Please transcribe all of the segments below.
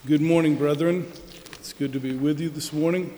Good morning, brethren. It's good to be with you this morning.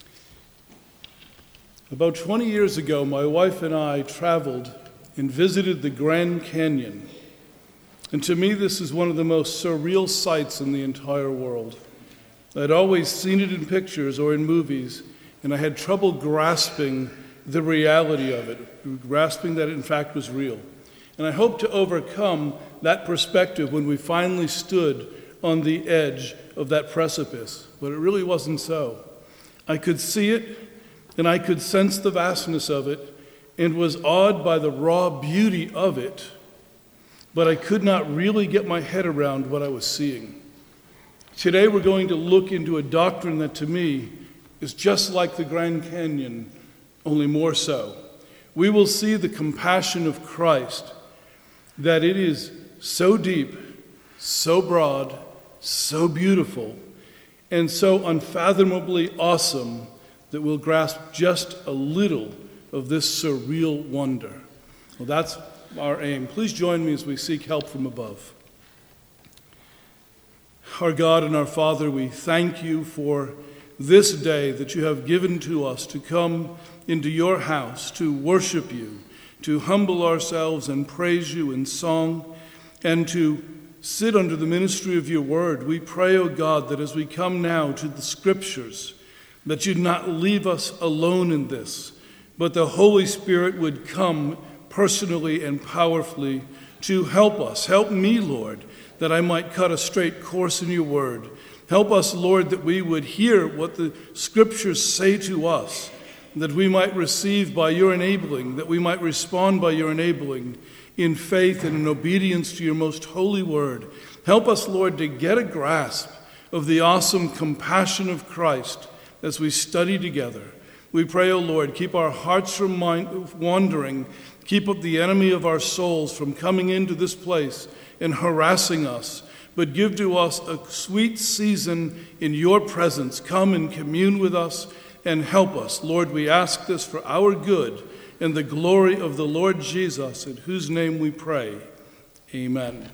About 20 years ago, my wife and I traveled and visited the Grand Canyon. And to me, this is one of the most surreal sights in the entire world. I'd always seen it in pictures or in movies, and I had trouble grasping the reality of it, grasping that it in fact was real. And I hope to overcome that perspective when we finally stood on the edge of that precipice, but it really wasn't so. I could see it, and I could sense the vastness of it, and was awed by the raw beauty of it, but I could not really get my head around what I was seeing. Today we're going to look into a doctrine that to me is just like the Grand Canyon, only more so. We will see the compassion of Christ, that it is so deep, so broad, so beautiful, and so unfathomably awesome that we'll grasp just a little of this surreal wonder. Well, that's our aim. Please join me as we seek help from above. Our God and our Father, we thank you for this day that you have given to us to come into your house, to worship you, to humble ourselves and praise you in song, and to sit under the ministry of your word. We pray, O God, that as we come now to the scriptures, that you'd not leave us alone in this, but the Holy Spirit would come personally and powerfully to help us. Help me, Lord, that I might cut a straight course in your word. Help us, Lord, that we would hear what the scriptures say to us, that we might receive by your enabling, that we might respond by your enabling, in faith and in obedience to your most holy word. Help us, Lord, to get a grasp of the awesome compassion of Christ as we study together. We pray, O Lord, keep our hearts from wandering, keep up the enemy of our souls from coming into this place and harassing us, but give to us a sweet season in your presence. Come and commune with us and help us. Lord, we ask this for our good and the glory of the Lord Jesus, in whose name we pray. Amen.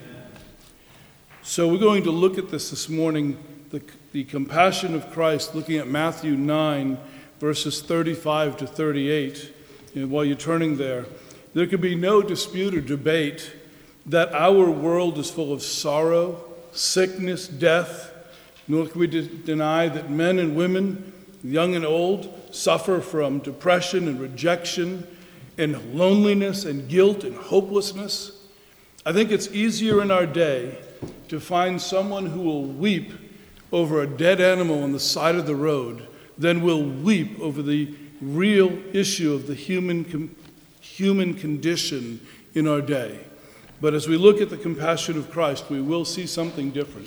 So we're going to look at this morning, the compassion of Christ, looking at Matthew 9, verses 35 to 38. And while you're turning there can be no dispute or debate that our world is full of sorrow, sickness, death. Nor can we deny that men and women, young and old, suffer from depression and rejection and loneliness and guilt and hopelessness. I think it's easier in our day to find someone who will weep over a dead animal on the side of the road than will weep over the real issue of the human condition in our day. But as we look at the compassion of Christ, we will see something different.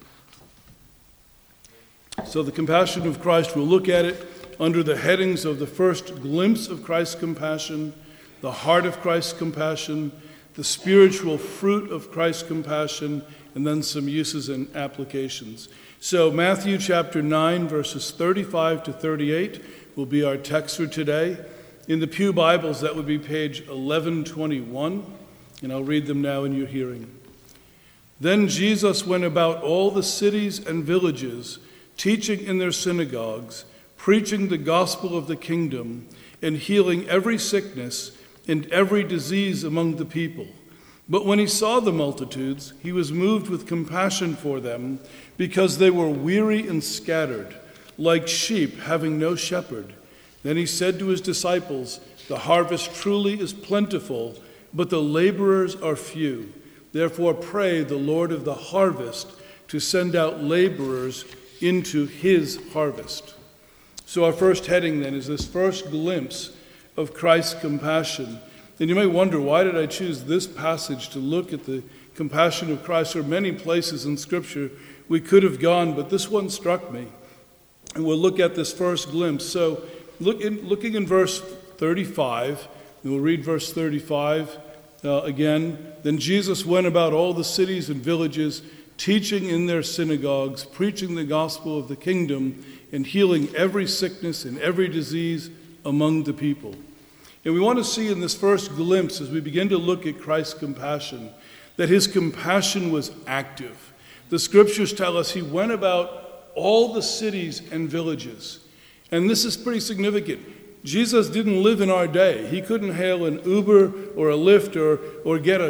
So the compassion of Christ, we'll look at it under the headings of the first glimpse of Christ's compassion, the heart of Christ's compassion, the spiritual fruit of Christ's compassion, and then some uses and applications. So Matthew chapter 9, verses 35 to 38 will be our text for today. In the Pew Bibles, that would be page 1121, and I'll read them now in your hearing. Then Jesus went about all the cities and villages, teaching in their synagogues, preaching the gospel of the kingdom, and healing every sickness and every disease among the people. But when he saw the multitudes, he was moved with compassion for them, because they were weary and scattered, like sheep having no shepherd. Then he said to his disciples, "The harvest truly is plentiful, but the laborers are few. Therefore pray the Lord of the harvest to send out laborers into his harvest." So our first heading then is this first glimpse of Christ's compassion. And you may wonder, why did I choose this passage to look at the compassion of Christ? There are many places in Scripture we could have gone, but this one struck me. And we'll look at this first glimpse. So looking in verse 35, and we'll read verse 35 again. Then Jesus went about all the cities and villages, teaching in their synagogues, preaching the gospel of the kingdom, and healing every sickness and every disease among the people. And we want to see in this first glimpse, as we begin to look at Christ's compassion, that his compassion was active, The scriptures tell us he went about all the cities and villages. And this is pretty significant. Jesus didn't live in our day. He couldn't hail an Uber or a Lyft or get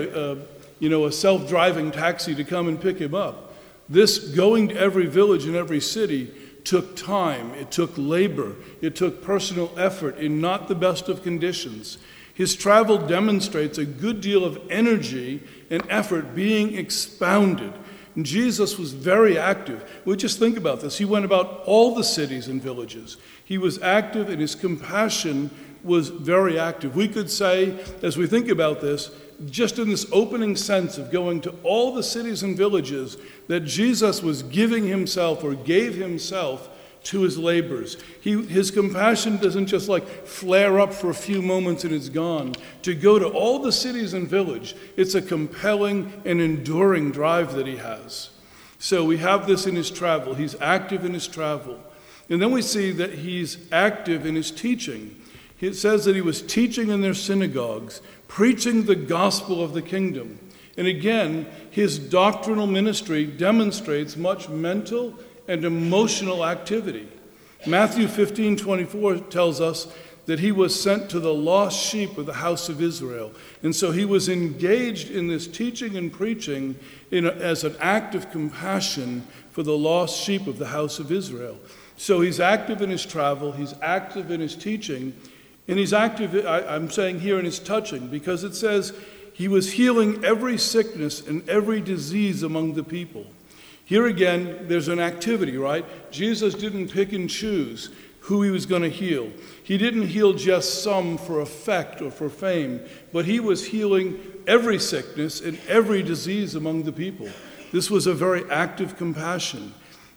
a self-driving taxi to come and pick him up. This going to every village and every city took time, it took labor, it took personal effort in not the best of conditions. His travel demonstrates a good deal of energy and effort being expounded. And Jesus was very active. We just think about this. He went about all the cities and villages. He was active, and his compassion was very active. We could say, as we think about this, just in this opening sense of going to all the cities and villages, that Jesus was giving himself or gave himself to his labors. His compassion doesn't just like flare up for a few moments and it's gone. To go to all the cities and village, it's a compelling and enduring drive that he has. So we have this in his travel. He's active in his travel. And then we see that he's active in his teaching. It says that he was teaching in their synagogues, preaching the gospel of the kingdom. And again, his doctrinal ministry demonstrates much mental and emotional activity. Matthew 15:24 tells us that he was sent to the lost sheep of the house of Israel. And so he was engaged in this teaching and preaching as an act of compassion for the lost sheep of the house of Israel. So he's active in his travel, he's active in his teaching, and he's active, I'm saying here, in his touching, because it says he was healing every sickness and every disease among the people. Here again, there's an activity, right? Jesus didn't pick and choose who he was going to heal. He didn't heal just some for effect or for fame, but he was healing every sickness and every disease among the people. This was a very active compassion.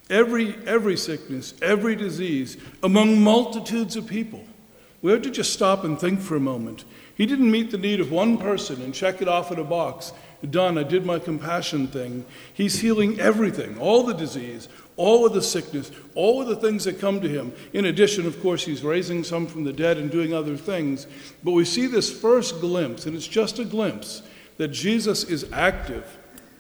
Every sickness, every disease, among multitudes of people. We have to just stop and think for a moment. He didn't meet the need of one person and check it off in a box. Done, I did my compassion thing. He's healing everything, all the disease, all of the sickness, all of the things that come to him. In addition, of course, he's raising some from the dead and doing other things. But we see this first glimpse, and it's just a glimpse, that Jesus is active.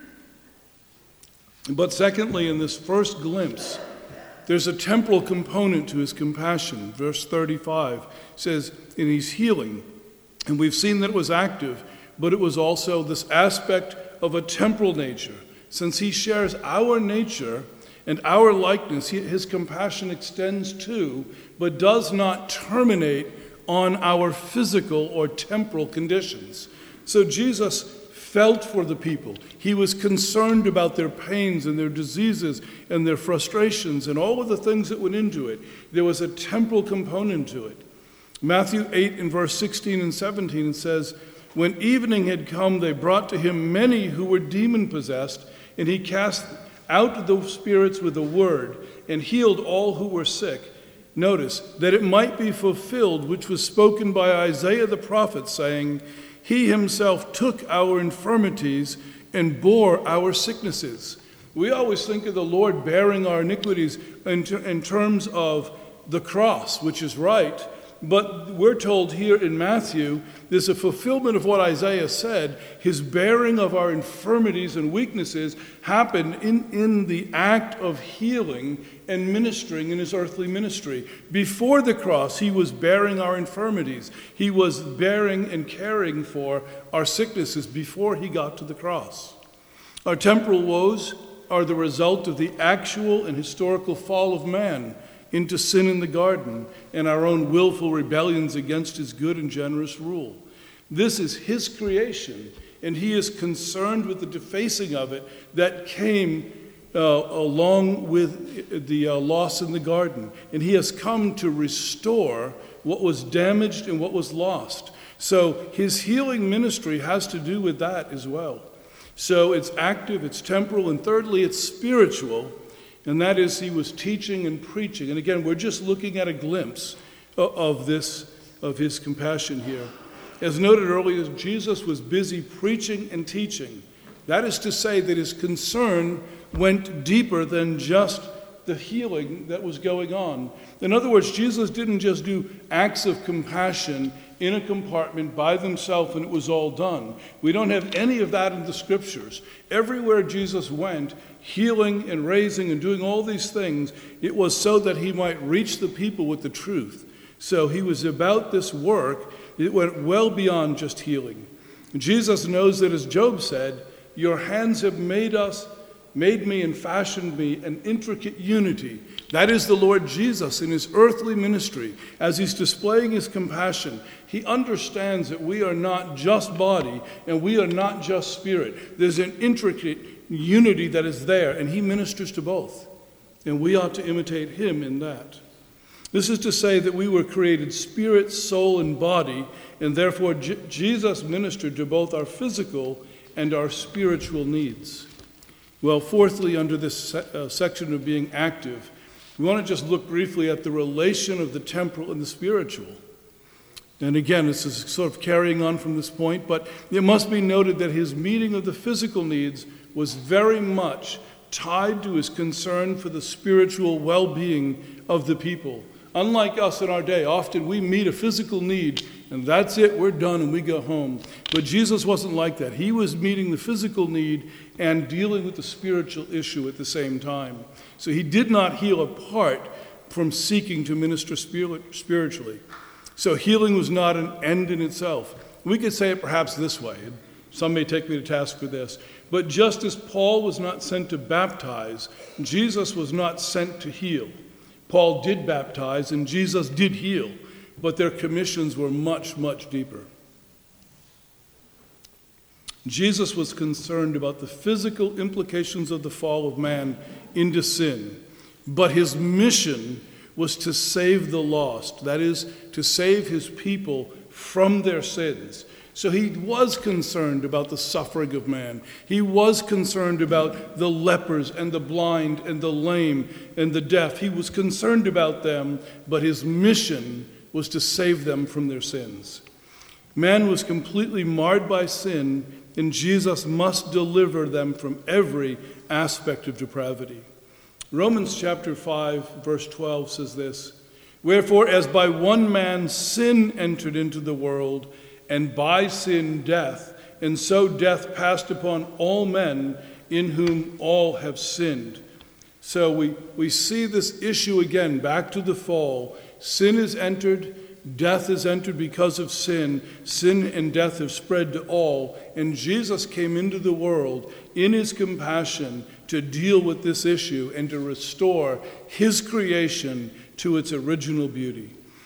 But secondly, in this first glimpse, there's a temporal component to his compassion. Verse 35 says, and he's healing. And we've seen that it was active, but it was also this aspect of a temporal nature. Since he shares our nature and our likeness, his compassion extends to, but does not terminate on our physical or temporal conditions. So Jesus felt for the people. He was concerned about their pains and their diseases and their frustrations and all of the things that went into it. There was a temporal component to it. Matthew 8 in verse 16 and 17 says, when evening had come, they brought to him many who were demon-possessed, and he cast out the spirits with a word and healed all who were sick. Notice, that it might be fulfilled which was spoken by Isaiah the prophet, saying, he himself took our infirmities and bore our sicknesses. We always think of the Lord bearing our iniquities in terms of the cross, which is right. But we're told here in Matthew, there's a fulfillment of what Isaiah said. His bearing of our infirmities and weaknesses happened in the act of healing and ministering in his earthly ministry. Before the cross, he was bearing our infirmities. He was bearing and caring for our sicknesses before he got to the cross. Our temporal woes are the result of the actual and historical fall of man into sin in the garden and our own willful rebellions against his good and generous rule. This is his creation, and he is concerned with the defacing of it that came along with the loss in the garden. And he has come to restore what was damaged and what was lost. So his healing ministry has to do with that as well. So it's active, it's temporal, and thirdly, it's spiritual. And that is, he was teaching and preaching. And again, we're just looking at a glimpse of his compassion here. As noted earlier, Jesus was busy preaching and teaching. That is to say that his concern went deeper than just the healing that was going on. In other words, Jesus didn't just do acts of compassion in a compartment by themselves and it was all done. We don't have any of that in the scriptures. Everywhere Jesus went, healing and raising and doing all these things, it was so that he might reach the people with the truth. So he was about this work. It went well beyond just healing. Jesus knows that, as Job said, your hands have made me and fashioned me an intricate unity. That is the Lord Jesus in his earthly ministry. As he's displaying his compassion, he understands that we are not just body and we are not just spirit. There's an intricate unity that is there, and he ministers to both. And we ought to imitate him in that. This is to say that we were created spirit, soul, and body, and therefore Jesus ministered to both our physical and our spiritual needs. Well, fourthly, under this section of being active, we want to just look briefly at the relation of the temporal and the spiritual. And again, this is sort of carrying on from this point, but it must be noted that his meeting of the physical needs was very much tied to his concern for the spiritual well-being of the people. Unlike us in our day, often we meet a physical need and that's it, we're done and we go home. But Jesus wasn't like that. He was meeting the physical need and dealing with the spiritual issue at the same time. So he did not heal apart from seeking to minister spiritually. So healing was not an end in itself. We could say it perhaps this way. Some may take me to task for this. But just as Paul was not sent to baptize, Jesus was not sent to heal. Paul did baptize and Jesus did heal, but their commissions were much, much deeper. Jesus was concerned about the physical implications of the fall of man into sin, but his mission was to save the lost, that is, to save his people from their sins. So he was concerned about the suffering of man. He was concerned about the lepers and the blind and the lame and the deaf. He was concerned about them, but his mission was to save them from their sins. Man was completely marred by sin, and Jesus must deliver them from every aspect of depravity. Romans chapter 5, verse 12 says this, "Wherefore, as by one man sin entered into the world, and by sin death, and so death passed upon all men, in whom all have sinned." So we see this issue again, back to the fall. Sin is entered, death is entered because of sin. Sin and death have spread to all, and Jesus came into the world in his compassion to deal with this issue and to restore his creation to its original beauty.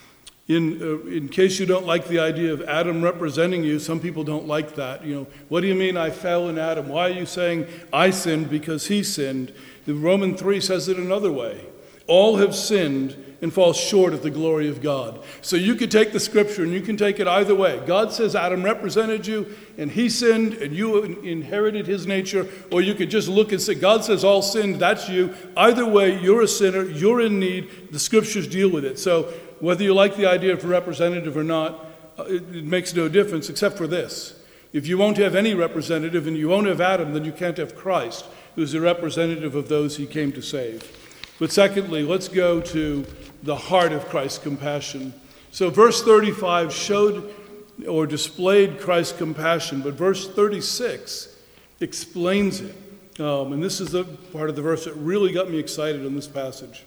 In case you don't like the idea of Adam representing you, some people don't like that. What do you mean I fell in Adam? Why are you saying I sinned because he sinned? The Romans 3 says it another way. All have sinned and fall short of the glory of God. So you could take the scripture and you can take it either way. God says Adam represented you and he sinned and you inherited his nature. Or you could just look and say, God says all sinned, that's you. Either way, you're a sinner, you're in need. The scriptures deal with it. So whether you like the idea of a representative or not, it makes no difference except for this. If you won't have any representative and you won't have Adam, then you can't have Christ, who's a representative of those he came to save. But secondly, let's go to the heart of Christ's compassion. So verse 35 showed or displayed Christ's compassion, but verse 36 explains it. And this is the part of the verse that really got me excited in this passage.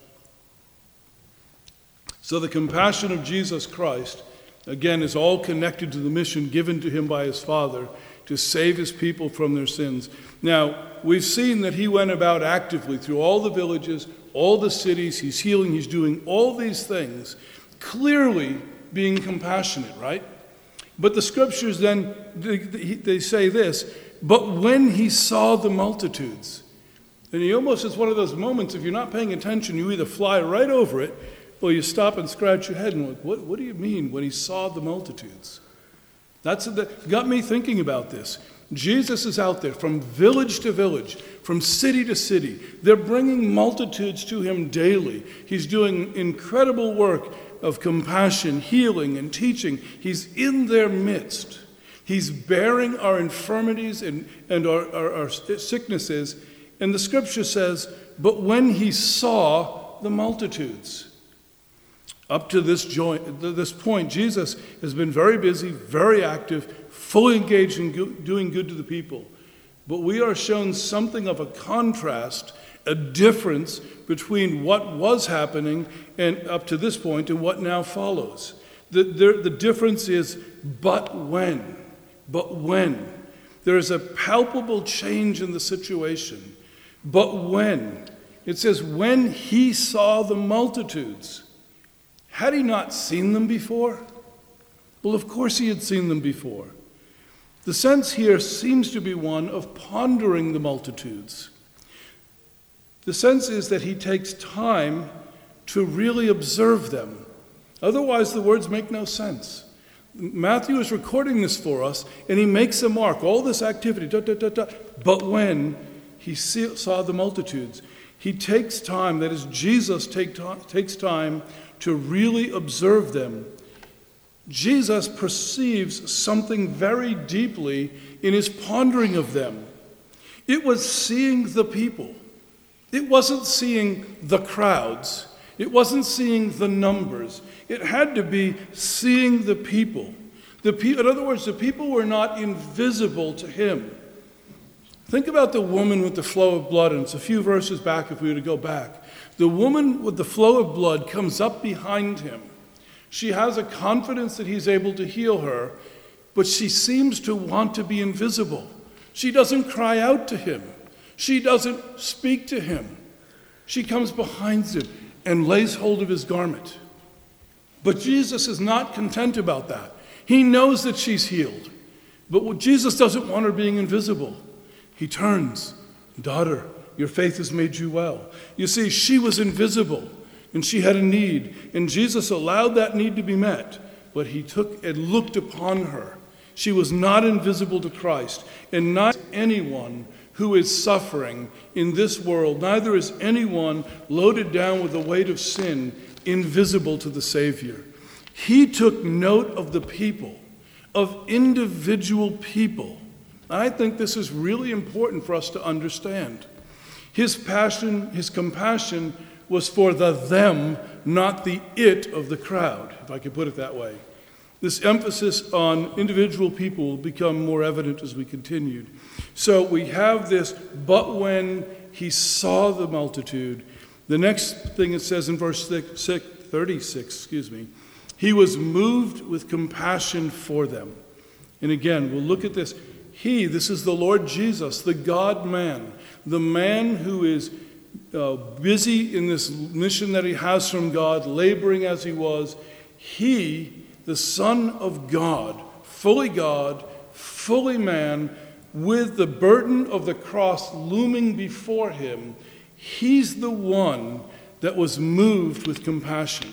So the compassion of Jesus Christ, again, is all connected to the mission given to him by his Father to save his people from their sins. Now, we've seen that he went about actively through all the villages, all the cities. He's healing, he's doing all these things, clearly being compassionate, right? But the scriptures then, they say this, but when he saw the multitudes, and he almost is one of those moments, if you're not paying attention, you either fly right over it, or you stop and scratch your head and look, what do you mean when he saw the multitudes? That got me thinking about this. Jesus is out there from village to village, from city to city. They're bringing multitudes to him daily. He's doing incredible work of compassion, healing, and teaching. He's in their midst. He's bearing our infirmities and our sicknesses. And the scripture says, but when he saw the multitudes. Up to this point, Jesus has been very busy, very active, fully engaged in doing good to the people. But we are shown something of a contrast, a difference between what was happening and up to this point and what now follows. The difference is, but when. But when. There is a palpable change in the situation. But when. It says, when he saw the multitudes. Had he not seen them before? Well, of course he had seen them before. The sense here seems to be one of pondering the multitudes. The sense is that he takes time to really observe them. Otherwise, the words make no sense. Matthew is recording this for us, and he makes a mark, all this activity, but when he saw the multitudes, he takes time, that is, Jesus takes time to really observe them. Jesus perceives something very deeply in his pondering of them. It was seeing the people. It wasn't seeing the crowds. It wasn't seeing the numbers. It had to be seeing the people. In other words, the people were not invisible to him. Think about the woman with the flow of blood, and it's a few verses back if we were to go back. The woman with the flow of blood comes up behind him. She has a confidence that he's able to heal her, but she seems to want to be invisible. She doesn't cry out to him. She doesn't speak to him. She comes behind him and lays hold of his garment. But Jesus is not content about that. He knows that she's healed. But Jesus doesn't want her being invisible. He turns, daughter, your faith has made you well. You see, she was invisible, and she had a need, and Jesus allowed that need to be met, but he took and looked upon her. She was not invisible to Christ, and not anyone who is suffering in this world, neither is anyone loaded down with the weight of sin invisible to the Savior. He took note of the people, of individual people. I think this is really important for us to understand. His passion, his compassion was for the them, not the it of the crowd, if I could put it that way. This emphasis on individual people will become more evident as we continued. So we have this, but when he saw the multitude, the next thing it says in verse 36, he was moved with compassion for them. And again, we'll look at this. This is the Lord Jesus, the God-man, the man who is busy in this mission that he has from God, laboring as he was. He, the Son of God, fully man, with the burden of the cross looming before him, he's the one that was moved with compassion.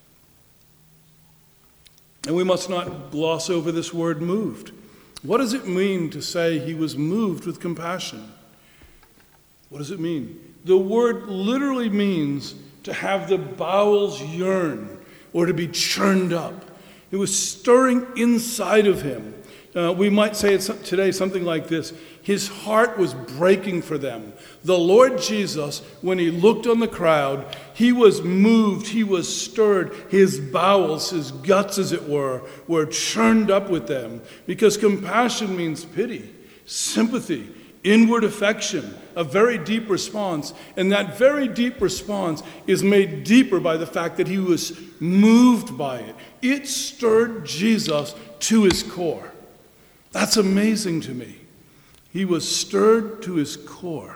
And we must not gloss over this word moved. What does it mean to say he was moved with compassion? What does it mean? The word literally means to have the bowels yearn or to be churned up. It was stirring inside of him. We might say it today something like this. His heart was breaking for them. The Lord Jesus, when he looked on the crowd, he was moved, he was stirred. His bowels, his guts as it were churned up with them. Because compassion means pity, sympathy, inward affection, a very deep response. And that very deep response is made deeper by the fact that he was moved by it. It stirred Jesus to his core. That's amazing to me. He was stirred to his core.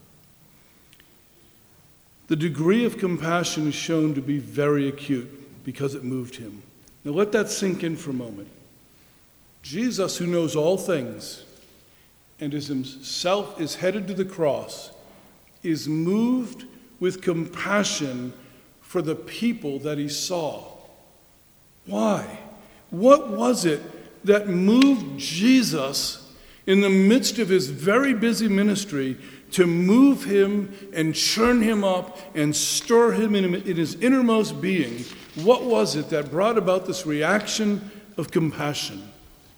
The degree of compassion is shown to be very acute because it moved him. Now let that sink in for a moment. Jesus, who knows all things and is himself is headed to the cross, is moved with compassion for the people that he saw. Why? What was it that moved Jesus in the midst of his very busy ministry to move him and churn him up and stir him in his innermost being? What was it that brought about this reaction of compassion?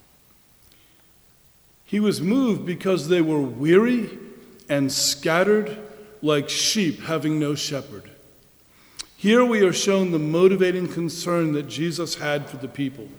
He was moved because they were weary and scattered like sheep having no shepherd. Here we are shown the motivating concern that Jesus had for the people.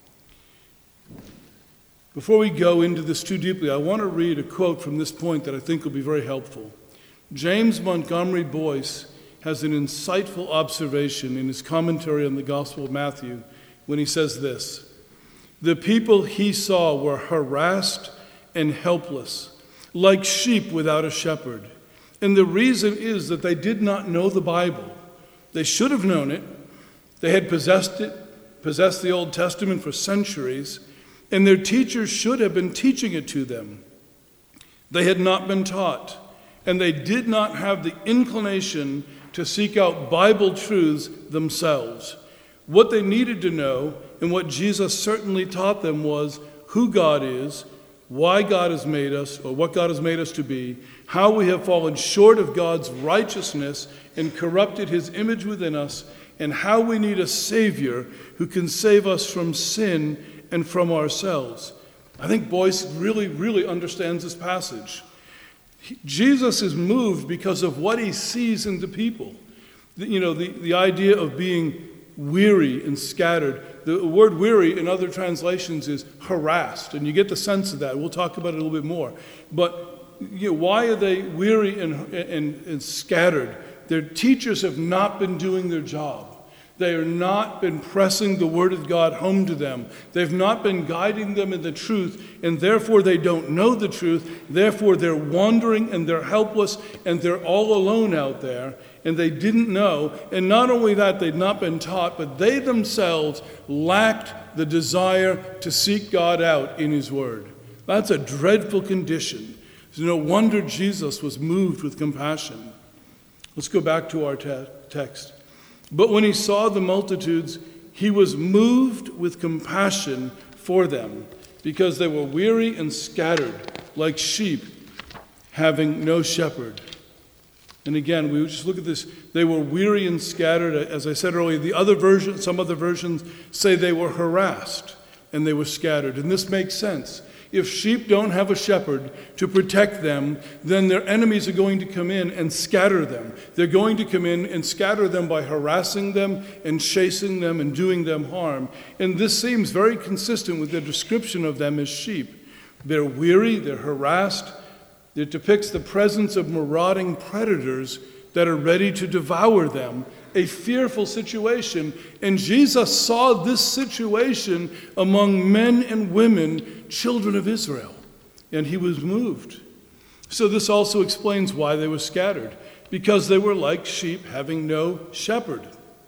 Before we go into this too deeply, I want to read a quote from this point that I think will be very helpful. James Montgomery Boyce has an insightful observation in his commentary on the Gospel of Matthew when he says this: "The people he saw were harassed and helpless, like sheep without a shepherd. And the reason is that they did not know the Bible. They should have known it. They had possessed the Old Testament for centuries, and their teachers should have been teaching it to them. They had not been taught, and they did not have the inclination to seek out Bible truths themselves. What they needed to know, and what Jesus certainly taught them, was who God is, why God has made us, or what God has made us to be, how we have fallen short of God's righteousness and corrupted his image within us, and how we need a Savior who can save us from sin and from ourselves." I think Boyce really understands this passage. Jesus is moved because of what he sees in the people. The idea of being weary and scattered. The word weary in other translations is harassed, and you get the sense of that. We'll talk about it a little bit more. But why are they weary and scattered? Their teachers have not been doing their job. They have not been pressing the Word of God home to them. They've not been guiding them in the truth, and therefore they don't know the truth. Therefore they're wandering and they're helpless and they're all alone out there, and they didn't know. And not only that, they'd not been taught, but they themselves lacked the desire to seek God out in his Word. That's a dreadful condition. It's no wonder Jesus was moved with compassion. Let's go back to our text. "But when he saw the multitudes, he was moved with compassion for them, because they were weary and scattered, like sheep having no shepherd." And again, we just look at this. They were weary and scattered. As I said earlier, some other versions say they were harassed and they were scattered. And this makes sense. If sheep don't have a shepherd to protect them, then their enemies are going to come in and scatter them. They're going to come in and scatter them by harassing them and chasing them and doing them harm. And this seems very consistent with the description of them as sheep. They're weary, they're harassed. It depicts the presence of marauding predators that are ready to devour them. A fearful situation. And Jesus saw this situation among men and women, children of Israel, and he was moved. So this also explains why they were scattered, because they were like sheep having no shepherd.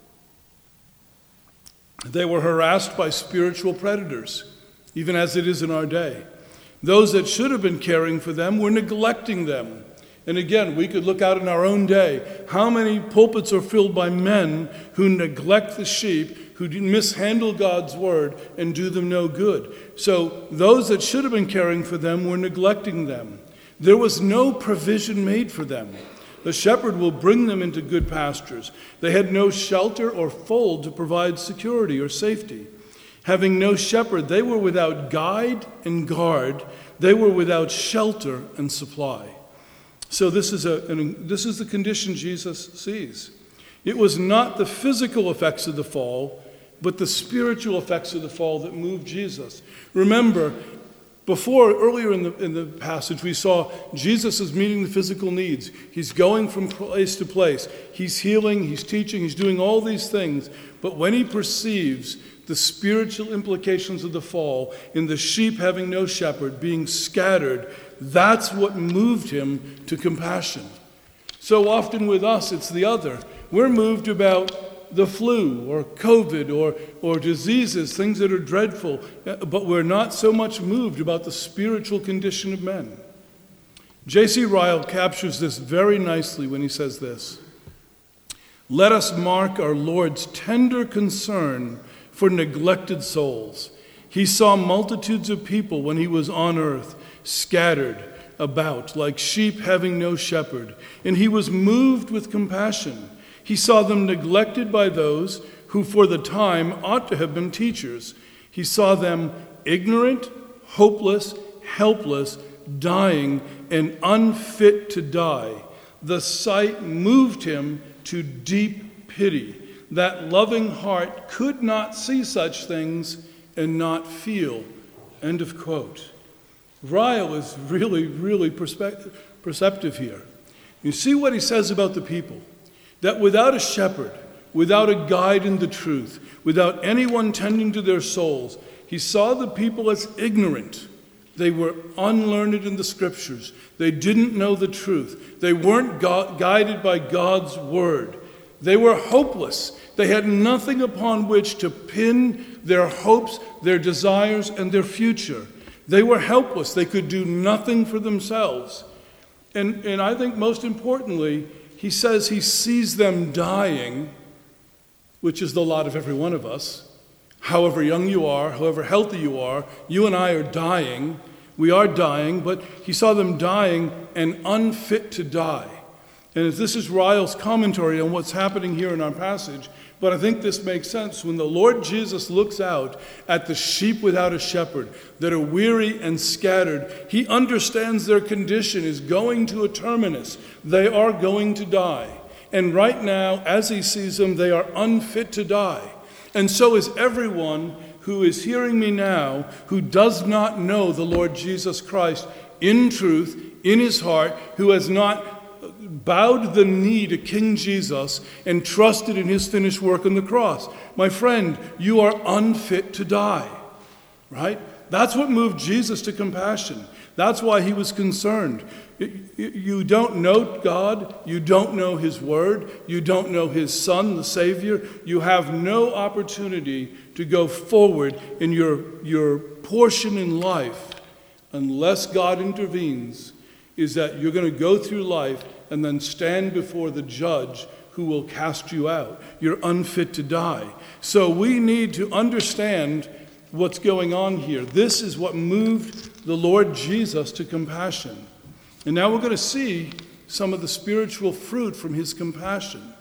They were harassed by spiritual predators, even as it is in our day. Those that should have been caring for them were neglecting them. And again, we could look out in our own day. How many pulpits are filled by men who neglect the sheep, who mishandle God's word and do them no good? So those that should have been caring for them were neglecting them. There was no provision made for them. The shepherd will bring them into good pastures. They had no shelter or fold to provide security or safety. Having no shepherd, they were without guide and guard. They were without shelter and supply. So this is the condition Jesus sees. It was not the physical effects of the fall, but the spiritual effects of the fall that moved Jesus. Remember, earlier in the passage, we saw Jesus is meeting the physical needs. He's going from place to place. He's healing, he's teaching, he's doing all these things. But when he perceives the spiritual implications of the fall, in the sheep having no shepherd, being scattered, that's what moved him to compassion. So often with us, it's the other. We're moved about the flu or COVID or diseases, things that are dreadful, but we're not so much moved about the spiritual condition of men. J.C. Ryle captures this very nicely when he says this: "Let us mark our Lord's tender concern for neglected souls. He saw multitudes of people when he was on earth, scattered about like sheep having no shepherd, and he was moved with compassion. He saw them neglected by those who for the time ought to have been teachers. He saw them ignorant, hopeless, helpless, dying, and unfit to die. The sight moved him to deep pity. That loving heart could not see such things and not feel. End of quote. Ryle is really perceptive here. You see what he says about the people. That without a shepherd, without a guide in the truth, without anyone tending to their souls, he saw the people as ignorant. They were unlearned in the scriptures. They didn't know the truth. They weren't guided by God's word. They were hopeless. They had nothing upon which to pin their hopes, their desires, and their future. They were helpless. They could do nothing for themselves. And I think most importantly, he says he sees them dying, which is the lot of every one of us. However young you are, however healthy you are, you and I are dying. We are dying, but he saw them dying and unfit to die. And this is Ryle's commentary on what's happening here in our passage, but I think this makes sense. When the Lord Jesus looks out at the sheep without a shepherd that are weary and scattered, he understands their condition is going to a terminus. They are going to die. And right now, as he sees them, they are unfit to die. And so is everyone who is hearing me now who does not know the Lord Jesus Christ in truth, in his heart, who has not bowed the knee to King Jesus and trusted in his finished work on the cross. My friend, you are unfit to die, right? That's what moved Jesus to compassion. That's why he was concerned. You don't know God. You don't know his word. You don't know his Son, the Savior. You have no opportunity to go forward in your portion in life unless God intervenes, is that you're going to go through life and then stand before the judge who will cast you out. You're unfit to die. So we need to understand what's going on here. This is what moved the Lord Jesus to compassion. And now we're going to see some of the spiritual fruit from his compassion.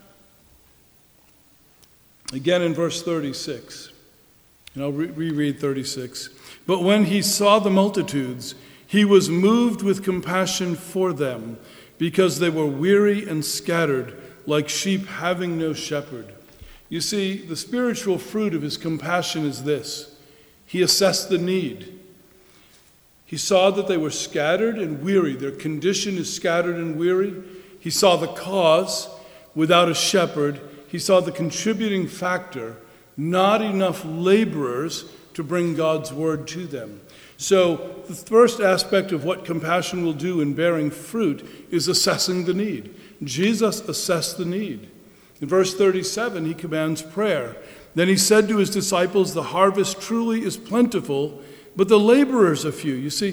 Again in verse 36. And I'll reread 36. But when he saw the multitudes, he was moved with compassion for them, because they were weary and scattered, like sheep having no shepherd. You see, the spiritual fruit of his compassion is this. He assessed the need. He saw that they were scattered and weary. Their condition is scattered and weary. He saw the cause, without a shepherd. He saw the contributing factor, not enough laborers to bring God's word to them. So the first aspect of what compassion will do in bearing fruit is assessing the need. Jesus assessed the need. In verse 37, he commands prayer. Then he said to his disciples, the harvest truly is plentiful, but the laborers are few. You see,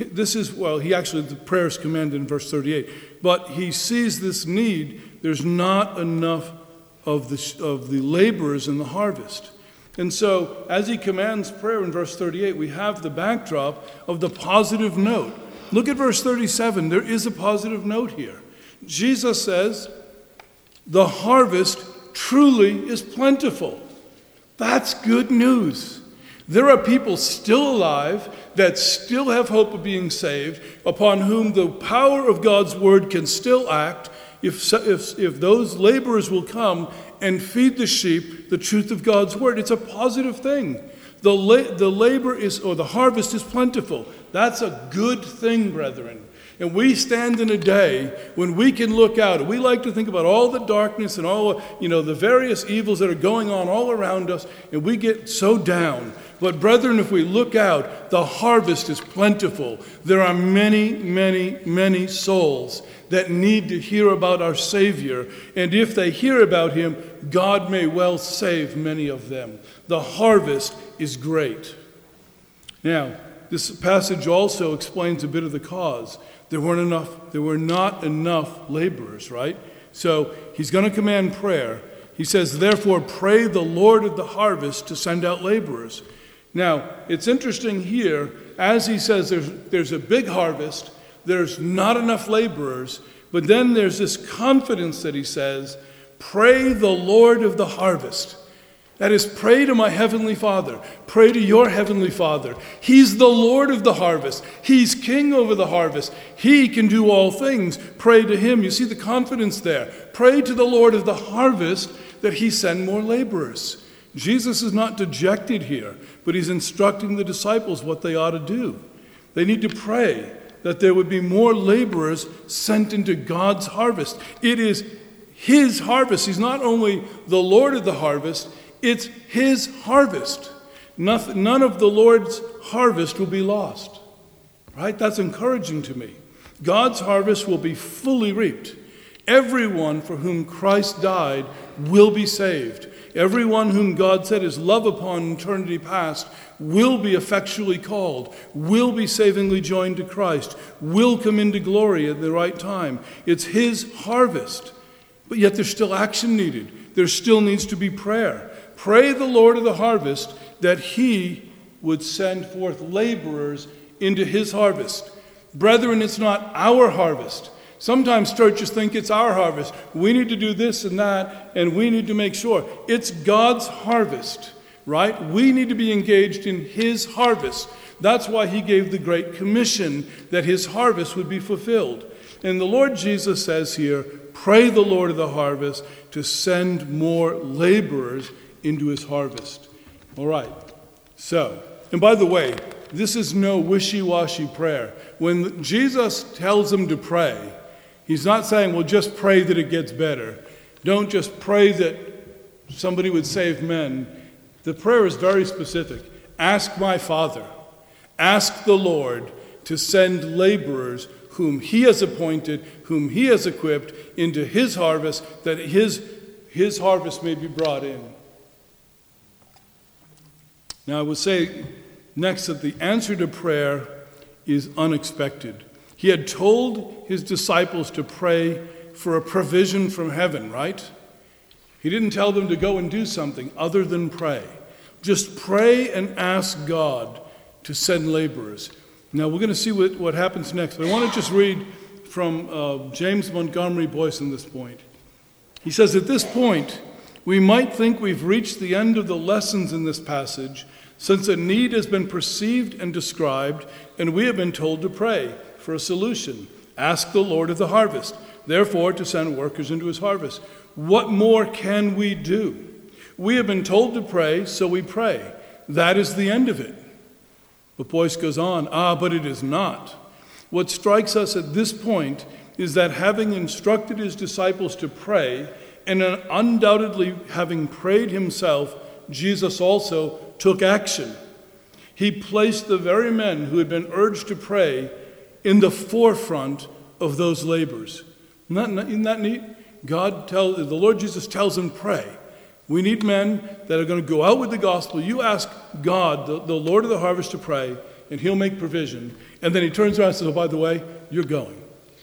the prayer is commanded in verse 38. But he sees this need. There's not enough of the laborers in the harvest. And so, as he commands prayer in verse 38, we have the backdrop of the positive note. Look at verse 37. There is a positive note here. Jesus says, the harvest truly is plentiful. That's good news. There are people still alive that still have hope of being saved, upon whom the power of God's word can still act if those laborers will come and feed the sheep the truth of God's word. It's a positive thing. The labor is, or the harvest is plentiful. That's a good thing, brethren. And we stand in a day when we can look out. We like to think about all the darkness and all, the various evils that are going on all around us, and we get so down. But brethren, if we look out, the harvest is plentiful. There are many, many, many souls that need to hear about our Savior. And if they hear about him, God may well save many of them. The harvest is great. Now, this passage also explains a bit of the cause. There were not enough laborers, right? So he's going to command prayer. He says, therefore, pray the Lord of the harvest to send out laborers. Now, it's interesting here, as he says there's a big harvest, there's not enough laborers, but then there's this confidence that he says, pray the Lord of the harvest. That is, pray to my heavenly Father. Pray to your heavenly Father. He's the Lord of the harvest. He's king over the harvest. He can do all things. Pray to him. You see the confidence there. Pray to the Lord of the harvest that he send more laborers. Jesus is not dejected here, but he's instructing the disciples what they ought to do. They need to pray that there would be more laborers sent into God's harvest. It is his harvest. He's not only the Lord of the harvest, it's his harvest. None of the Lord's harvest will be lost. Right? That's encouraging to me. God's harvest will be fully reaped. Everyone for whom Christ died will be saved. Everyone whom God set his love upon in eternity past will be effectually called, will be savingly joined to Christ, will come into glory at the right time. It's his harvest. But yet there's still action needed. There still needs to be prayer. Pray the Lord of the harvest that he would send forth laborers into his harvest. Brethren, it's not our harvest. Sometimes churches think it's our harvest. We need to do this and that, and we need to make sure. It's God's harvest, right? We need to be engaged in his harvest. That's why he gave the Great Commission, that his harvest would be fulfilled. And the Lord Jesus says here, pray the Lord of the harvest to send more laborers into his harvest. All right. So, and by the way, this is no wishy-washy prayer. When Jesus tells them to pray, he's not saying, well, just pray that it gets better. Don't just pray that somebody would save men. The prayer is very specific. Ask my Father, ask the Lord to send laborers whom he has appointed, whom he has equipped into his harvest, that his harvest may be brought in. Now I would say next that the answer to prayer is unexpected. He had told his disciples to pray for a provision from heaven, right? He didn't tell them to go and do something other than pray. Just pray and ask God to send laborers. Now we're going to see what happens next. But I want to just read from James Montgomery Boyce on this point. He says, at this point, we might think we've reached the end of the lessons in this passage, since a need has been perceived and described, and we have been told to pray for a solution. Ask the Lord of the harvest, therefore, to send workers into his harvest. What more can we do? We have been told to pray, so we pray. That is the end of it. But Boyce goes on, but it is not. What strikes us at this point is that having instructed his disciples to pray, and undoubtedly having prayed himself, Jesus also took action. He placed the very men who had been urged to pray in the forefront of those labors. Isn't that neat? The Lord Jesus tells him, pray. We need men that are going to go out with the gospel. You ask God, the Lord of the harvest, to pray, and he'll make provision. And then he turns around and says, by the way, you're going.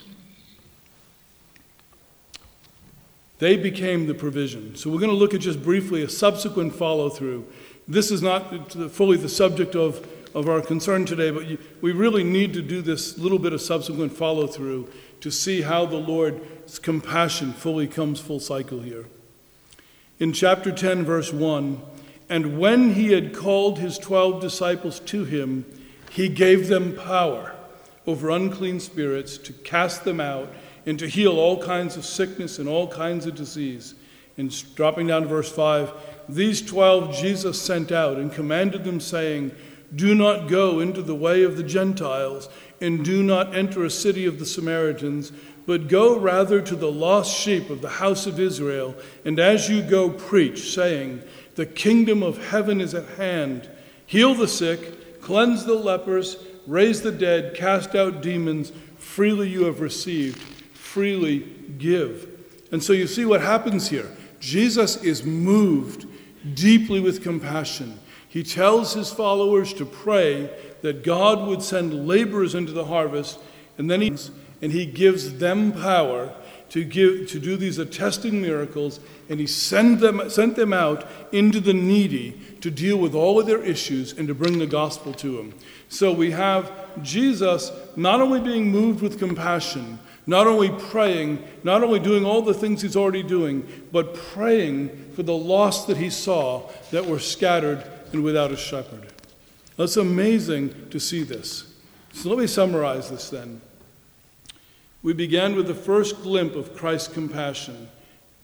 They became the provision. So we're going to look at just briefly a subsequent follow-through. This is not fully the subject of our concern today, but we really need to do this little bit of subsequent follow-through to see how the Lord's compassion fully comes full cycle here. In chapter 10, verse 1, and when he had called his 12 disciples to him, he gave them power over unclean spirits to cast them out and to heal all kinds of sickness and all kinds of disease. And dropping down to verse 5, these 12 Jesus sent out and commanded them, saying, do not go into the way of the Gentiles, and do not enter a city of the Samaritans, but go rather to the lost sheep of the house of Israel, and as you go, preach, saying, the kingdom of heaven is at hand. Heal the sick, cleanse the lepers, raise the dead, cast out demons. Freely you have received, freely give. And so you see what happens here. Jesus is moved deeply with compassion. He tells his followers to pray that God would send laborers into the harvest, and then he gives them power to do these attesting miracles, and he sent them out into the needy to deal with all of their issues and to bring the gospel to them. So we have Jesus not only being moved with compassion, not only praying, not only doing all the things he's already doing, but praying for the lost that he saw that were scattered and without a shepherd. It's amazing to see this. So let me summarize this then. We began with the first glimpse of Christ's compassion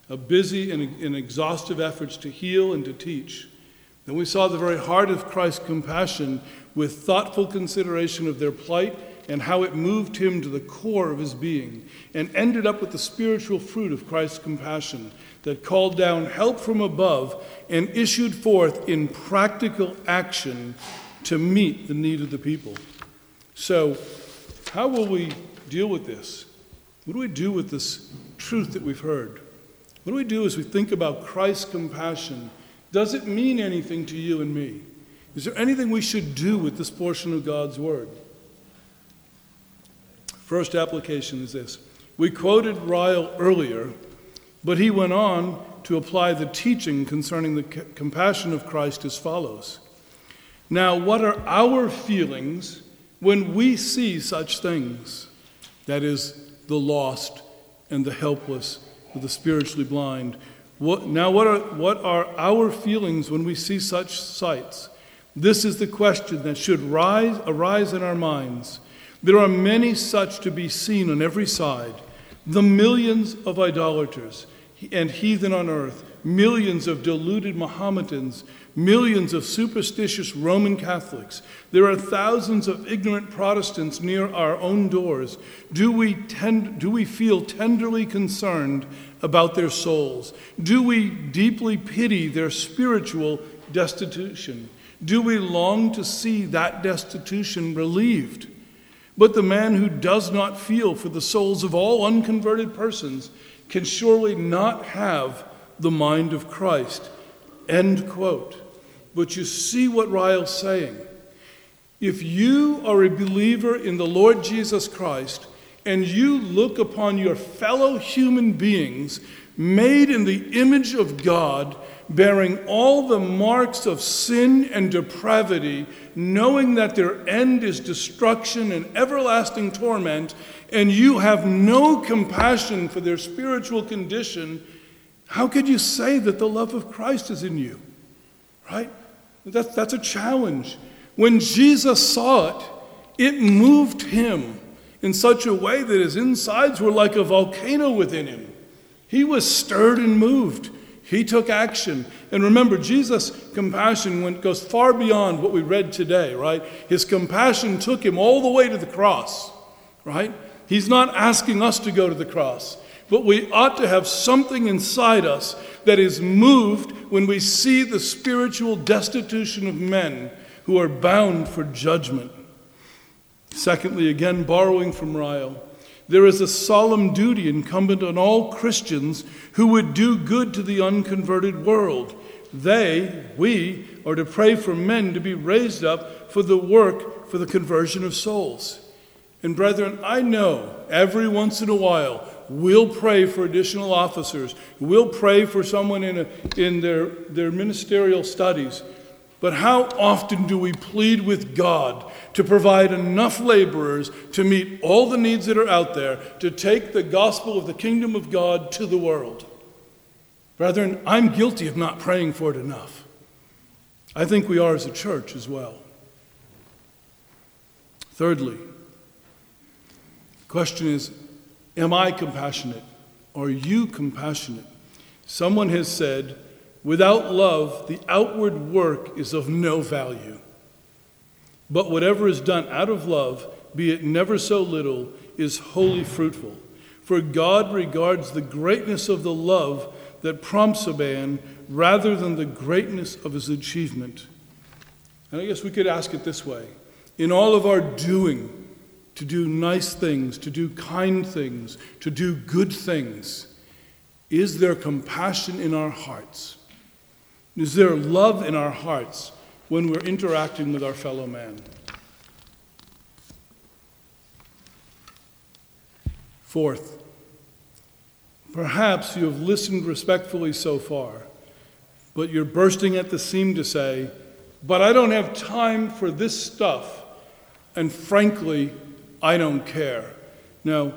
busy and exhaustive efforts to heal and to teach. Then we saw the very heart of Christ's compassion with thoughtful consideration of their plight and how it moved him to the core of his being, and ended up with the spiritual fruit of Christ's compassion that called down help from above and issued forth in practical action to meet the need of the people. So, how will we deal with this? What do we do with this truth that we've heard? What do we do as we think about Christ's compassion? Does it mean anything to you and me? Is there anything we should do with this portion of God's Word? First application is this. We quoted Ryle earlier, but he went on to apply the teaching concerning the compassion of Christ as follows. Now, what are our feelings when we see such things? That is, the lost and the helpless, or the spiritually blind. What are our feelings when we see such sights? This is the question that should arise in our minds. There are many such to be seen on every side. The millions of idolaters and heathen on earth, millions of deluded Mohammedans, millions of superstitious Roman Catholics. There are thousands of ignorant Protestants near our own doors. Do we feel tenderly concerned about their souls? Do we deeply pity their spiritual destitution? Do we long to see that destitution relieved? But the man who does not feel for the souls of all unconverted persons can surely not have the mind of Christ. End quote. But you see what Ryle's saying. If you are a believer in the Lord Jesus Christ and you look upon your fellow human beings made in the image of God, bearing all the marks of sin and depravity, knowing that their end is destruction and everlasting torment, and you have no compassion for their spiritual condition, how could you say that the love of Christ is in you? Right? That's a challenge. When Jesus saw it, it moved him in such a way that his insides were like a volcano within him. He was stirred and moved. He took action. And remember, Jesus' compassion goes far beyond what we read today, right? His compassion took him all the way to the cross, right? He's not asking us to go to the cross, but we ought to have something inside us that is moved when we see the spiritual destitution of men who are bound for judgment. Secondly, again, borrowing from Ryle, there is a solemn duty incumbent on all Christians who would do good to the unconverted world. We are to pray for men to be raised up for the work for the conversion of souls. And brethren, I know every once in a while we'll pray for additional officers. We'll pray for someone in their ministerial studies. But how often do we plead with God to provide enough laborers to meet all the needs that are out there, to take the gospel of the kingdom of God to the world? Brethren, I'm guilty of not praying for it enough. I think we are as a church as well. Thirdly, the question is, am I compassionate? Are you compassionate? Someone has said, without love, the outward work is of no value. But whatever is done out of love, be it never so little, is wholly fruitful. For God regards the greatness of the love that prompts a man rather than the greatness of his achievement. And I guess we could ask it this way. In all of our doing, to do nice things, to do kind things, to do good things, is there compassion in our hearts? Is there love in our hearts when we're interacting with our fellow man? Fourth, perhaps you have listened respectfully so far, but you're bursting at the seam to say, but I don't have time for this stuff, and frankly, I don't care. Now,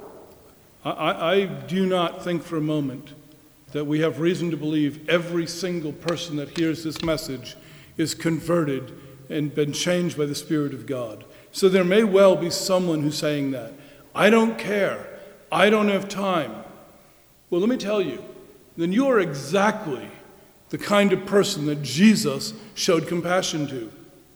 I do not think for a moment that we have reason to believe every single person that hears this message is converted and been changed by the Spirit of God. So there may well be someone who's saying that. I don't care. I don't have time. Well, let me tell you, then you are exactly the kind of person that Jesus showed compassion to.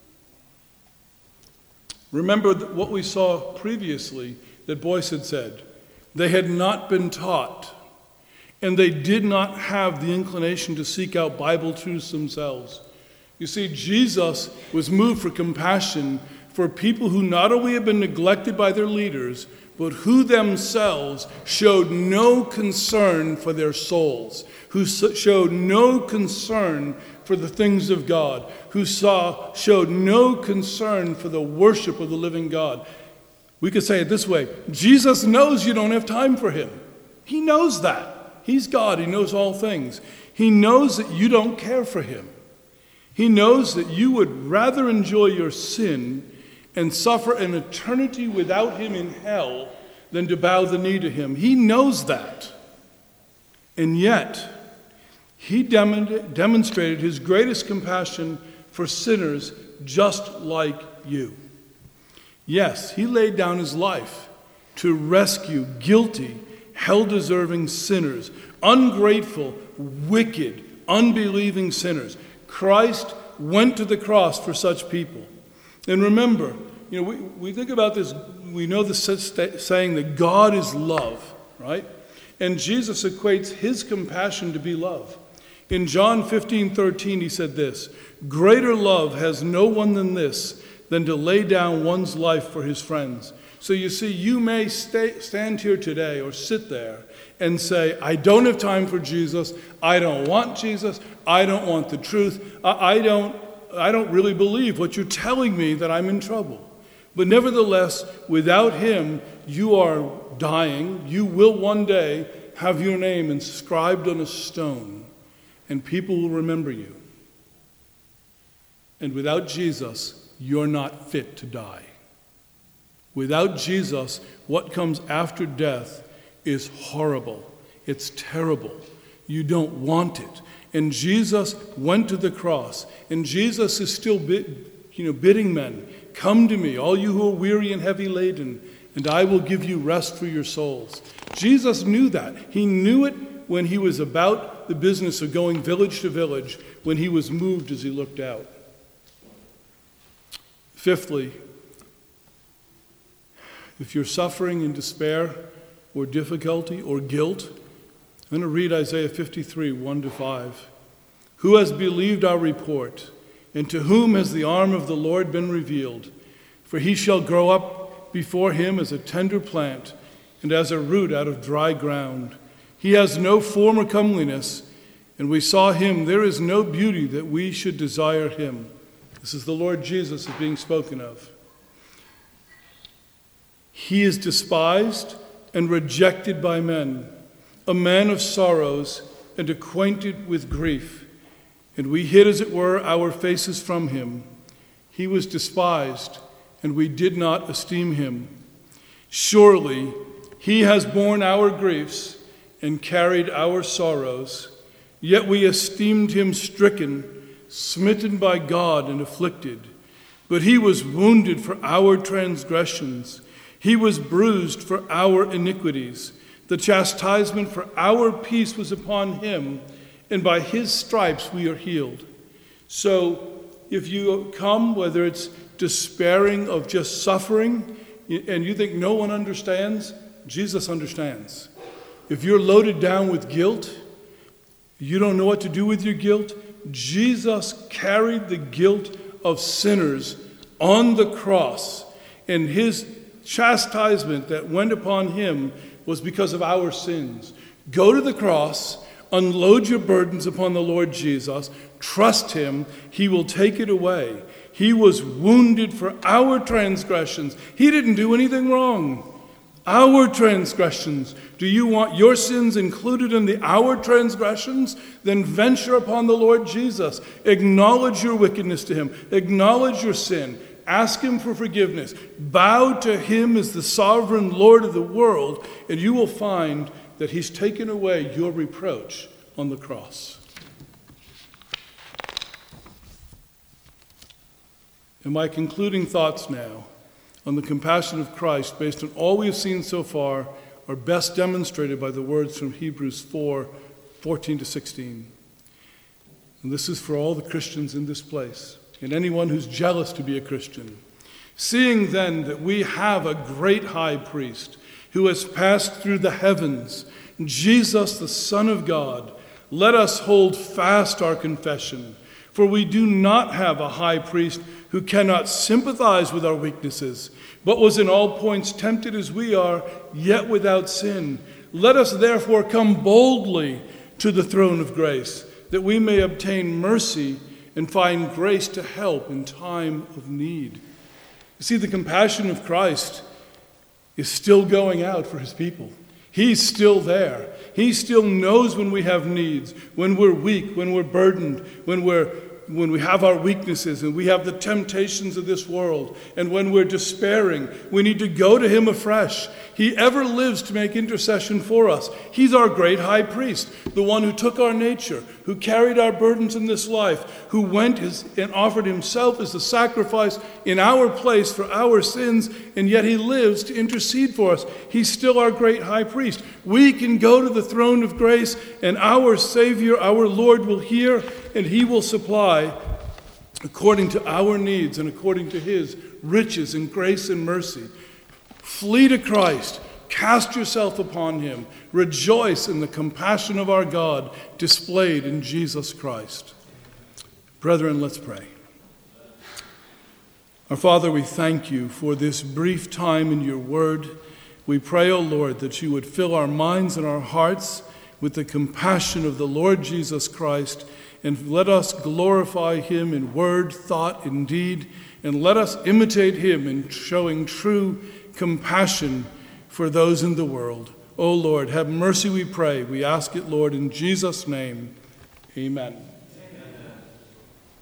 Remember what we saw previously that Boyce had said. They had not been taught, and they did not have the inclination to seek out Bible truths themselves. You see, Jesus was moved for compassion for people who not only had been neglected by their leaders, but who themselves showed no concern for their souls, who showed no concern for the things of God, who showed no concern for the worship of the living God. We could say it this way: Jesus knows you don't have time for him. He knows that. He's God. He knows all things. He knows that you don't care for him. He knows that you would rather enjoy your sin and suffer an eternity without him in hell than to bow the knee to him. He knows that. And yet, he demonstrated his greatest compassion for sinners just like you. Yes, he laid down his life to rescue guilty, hell-deserving sinners, ungrateful, wicked, unbelieving sinners. Christ went to the cross for such people. And remember, we think about this, we know the saying that God is love, right? And Jesus equates his compassion to be love. In John 15:13, he said this: "Greater love has no one than this, than to lay down one's life for his friends." So you see, you may stand here today or sit there and say, I don't have time for Jesus, I don't want Jesus, I don't want the truth, I don't really believe what you're telling me, that I'm in trouble. But nevertheless, without him, you are dying. You will one day have your name inscribed on a stone, and people will remember you. And without Jesus, you're not fit to die. Without Jesus, what comes after death is horrible. It's terrible. You don't want it. And Jesus went to the cross, and Jesus is still bidding men, "Come to me, all you who are weary and heavy laden, and I will give you rest for your souls." Jesus knew that. He knew it when he was about the business of going village to village, when he was moved as he looked out. Fifthly, if you're suffering in despair or difficulty or guilt, I'm going to read Isaiah 53, 1-5. "Who has believed our report? And to whom has the arm of the Lord been revealed? For he shall grow up before him as a tender plant, and as a root out of dry ground. He has no form or comeliness, and we saw him. There is no beauty that we should desire him." This is the Lord Jesus is being spoken of. "He is despised and rejected by men, a man of sorrows and acquainted with grief. And we hid, as it were, our faces from him. He was despised, and we did not esteem him. Surely he has borne our griefs and carried our sorrows. Yet we esteemed him stricken, smitten by God, and afflicted. But he was wounded for our transgressions. He was bruised for our iniquities. The chastisement for our peace was upon him, and by his stripes we are healed." So if you come, whether it's despairing of just suffering, and you think no one understands, Jesus understands. If you're loaded down with guilt, you don't know what to do with your guilt, Jesus carried the guilt of sinners on the cross, and his chastisement that went upon him was because of our sins. Go to the cross, unload your burdens upon the Lord Jesus, trust him, he will take it away. He was wounded for our transgressions. He didn't do anything wrong. Our transgressions. Do you want your sins included in our transgressions? Then venture upon the Lord Jesus. Acknowledge your wickedness to him. Acknowledge your sin. Ask him for forgiveness. Bow to him as the sovereign Lord of the world, and you will find that he's taken away your reproach on the cross. And my concluding thoughts now on the compassion of Christ, based on all we have seen so far, are best demonstrated by the words from Hebrews 4, 14 to 16. And this is for all the Christians in this place, and anyone who's jealous to be a Christian. Seeing then that we have a great high priest who has passed through the heavens, Jesus, the Son of God, let us hold fast our confession. For we do not have a high priest who cannot sympathize with our weaknesses, but was in all points tempted as we are, yet without sin. Let us therefore come boldly to the throne of grace, that we may obtain mercy and find grace to help in time of need. You see, the compassion of Christ is still going out for his people. He's still there. He still knows when we have needs, when we're weak, when we're burdened, when we have our weaknesses and we have the temptations of this world, and when we're despairing, we need to go to him afresh. He ever lives to make intercession for us. He's our great high priest, the one who took our nature, who carried our burdens in this life, who went and offered himself as the sacrifice in our place for our sins, and yet he lives to intercede for us. He's still our great high priest. We can go to the throne of grace, and our Savior, our Lord, will hear, and he will supply according to our needs and according to his riches and grace and mercy. Flee to Christ. Cast yourself upon him. Rejoice in the compassion of our God displayed in Jesus Christ. Brethren, let's pray. Our Father, we thank you for this brief time in your word. We pray, O Lord, that you would fill our minds and our hearts with the compassion of the Lord Jesus Christ, and let us glorify him in word, thought, and deed, and let us imitate him in showing true compassion for those in the world. O Lord, have mercy, we pray. We ask it, Lord, in Jesus' name. Amen.